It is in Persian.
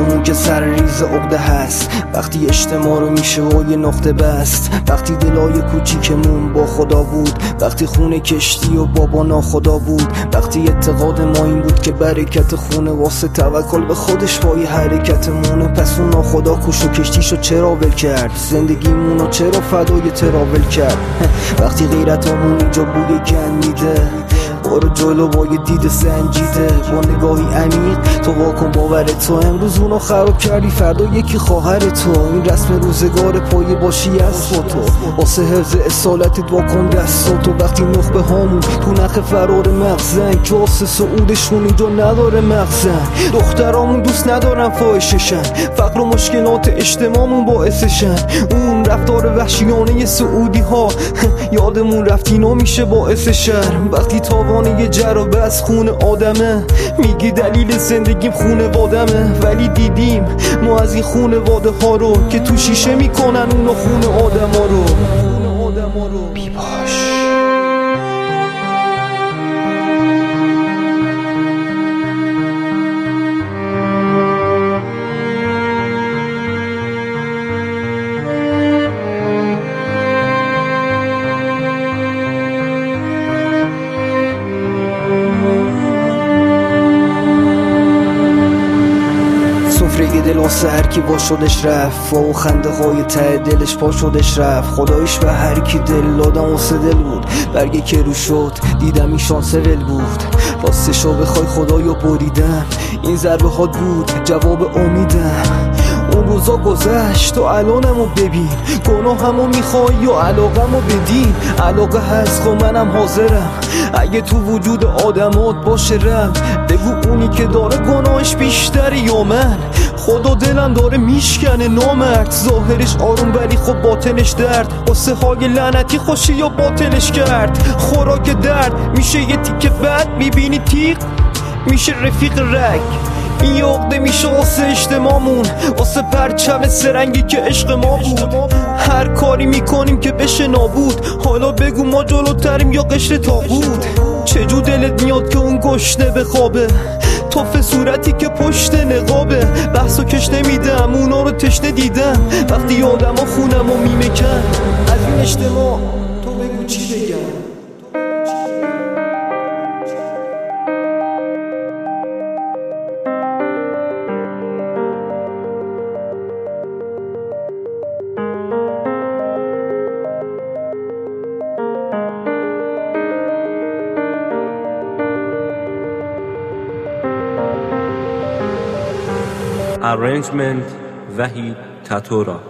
همون که سر ریز عقده هست، وقتی اجتماع رو میشه و یه نقطه بست، وقتی دلای کوچیکمون با خدا بود، وقتی خونه کشتی و بابا ناخدا بود، وقتی اعتقاد ما این بود که برکت خونه واسه توکل به خودش وای حرکتمونه. پس اون ناخدا کوش و کشتیشو چرا ول کرد؟ زندگیمونو چرا فدای تراول کرد؟ وقتی غیرتامون اینجا بوی گن میده، برو جلو با یه دید سنجیده، با نگاهی عمیق تو واکن باور تو. امروز اونو خراب کردی، فردا یکی خواهر تو. این رسم روزگار پایه باشی از تو، واسه حفظ اصالتت واکن دست تو. وقتی نخبه هامون تو نخ فرار مغزن، جاس سعودشون اینجا نداره مغزن. دخترامون دوست ندارن فاحششن، فقر و مشکلات اجتماعمون باعثشن. اون رفتار وحشیانه سعودی ها یادمون رفت اینا میشه باعث شرم. وقتی تاوان یه جرابه از خون آدمه، میگی دلیل زندگیم خونه وادمه، ولی دیدیم ما از این خونه واده ها رو که تو شیشه میکنن اونو خونه آدم ها رو. بیباش سفره دل واسه هر کی با شدش رفت، و خنده های ته دلش پا شدش رفت. خدایش به هر کی دل دادم واسه دل بود، برگه که رو شد دیدم این شانس ول بود. راستشو بخوای خدایو بریدم، این ضربه ها بود جواب امیدم. اون روزا گذشت و الانمو ببین، گناهمو میخوای و علاقمو بدین. علاقه هست خب منم حاضرم، اگه تو وجود آدمات باشه رم، بگو اونی که داره گناهش بیشتره یا من. خدا دلم داره میشکنه نامرد، ظاهرش آروم ولی خب باطنش درد. قصه های لعنتی خوشی یا باطلش کرد، خوراک درد میشه یه تیکه بد. میبینی تیغ میشه رفیق رگ، این یه عقده میشه واسه اجتماعمون، واسه پرچم سرنگی که عشق ما بود. هر کاری میکنیم که بشه نابود، حالا بگو ما جلوتریم یا قشر تابود. چجور دلت میاد که اون گشنه بخوابه، توف صورتی که پشت نقابه. بحثو کش نمیدم اونا رو تشنه دیدم، وقتی آدم ها خونم و میمکن از این اجتماع. تو بگو چی بگم؟ Arrangement Vahid Tatura.